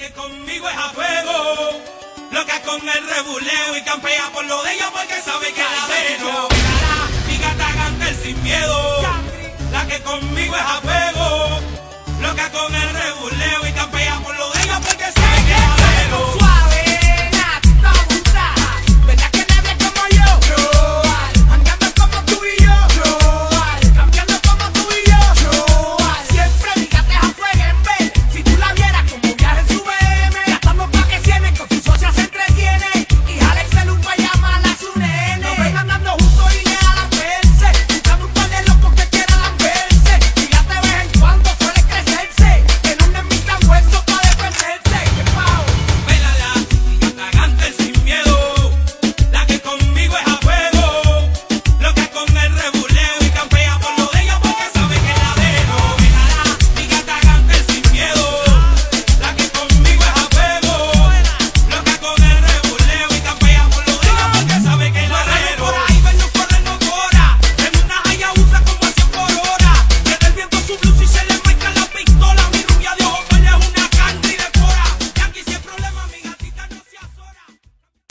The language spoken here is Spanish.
que conmigo es a fuego, loca con el rebuleo y campea por lo de ellos porque sabe que la veno. Mi gata Gantel sin miedo, la que conmigo es a fuego, loca con el